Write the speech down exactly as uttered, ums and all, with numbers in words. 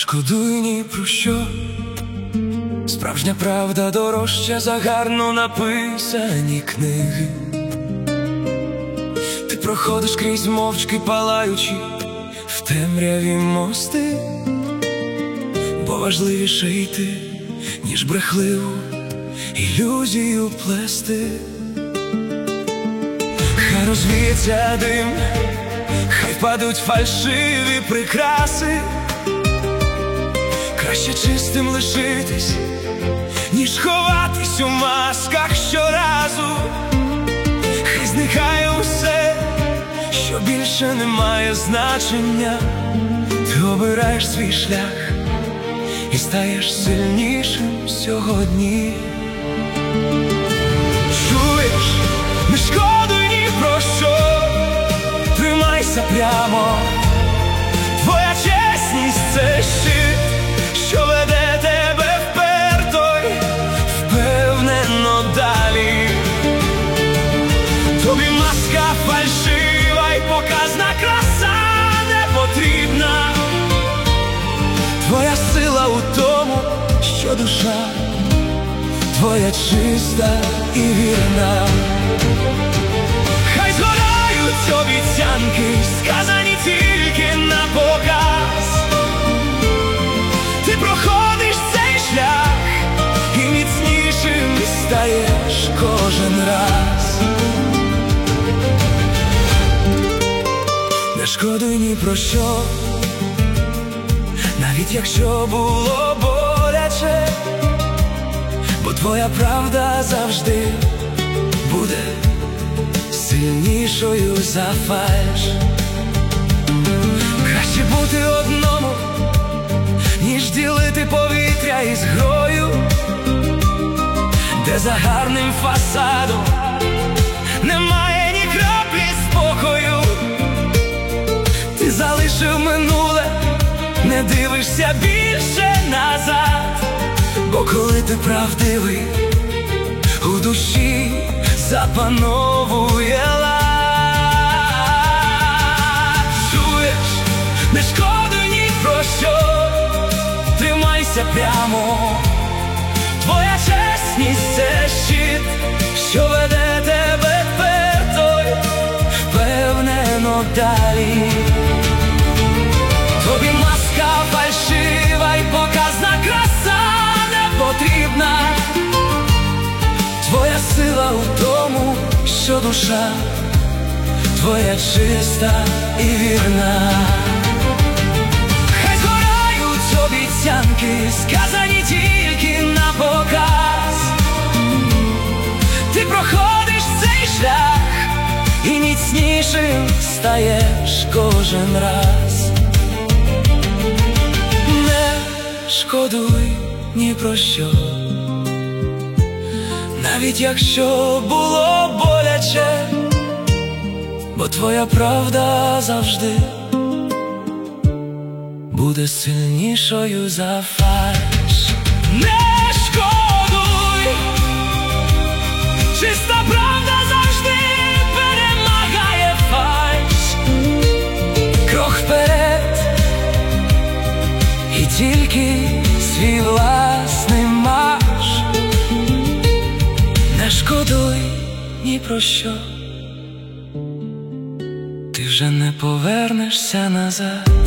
шкодуй ні про що, справжня правда дорожча за гарно написані книги. Ти проходиш крізь мовчки палаючи в темряві мости, бо важливіше йти, ніж брехливу ілюзію плести. Хай розвіється дим, хай впадуть фальшиві прикраси, краще чистим лишитись, ніж ховатись у масках щоразу. Хай зникає усе, що більше не має значення. Ти обираєш свій шлях і стаєш сильнішим сьогодні. Чуєш, не шкодуй ні про що, тримайся прямо. Твоя чесність – це щит, що веде тебе вперто й впевнено далі. Тобі маска фальшива й показна краса не потрібна. Твоя сила у тому, що душа твоя чиста і вірна. Хай згорають обіцянки, сказані тільки на показ. Ти проходиш цей шлях і міцнішим стаєш кожен раз. Не шкодуй ні про що, навіть якщо було боляче, бо твоя правда завжди буде сильнішою за фальш. Краще бути одному, ніж ділити повітря із грою, де за гарним фасадом немає ні краплі спокою. Ти залишив минуле, не дивишся більше назад, бо коли ти правдивий, у душі запановує лад. Чуєш, не шкодуй ні про що, тримайся прямо. Твоя чесність – це щит, що веде тебе вперто й впевнено далі. Тобі маска фальшива й показна краса не потрібна. Твоя сила у тому, що душа твоя чиста і вірна. Хай згорають обіцянки, сказані тільки на показ. Ти проходиш цей шлях і міцнішим стаєш кожен раз. Не шкодуй ні про що, навіть якщо було боляче, бо твоя правда завжди буде сильнішою за фальш. Не шкодуй, чиста правда завжди перемагає фальш. Крок вперед і тільки свій власний марш. Не шкодуй ні про що, ти вже не повернешся назад.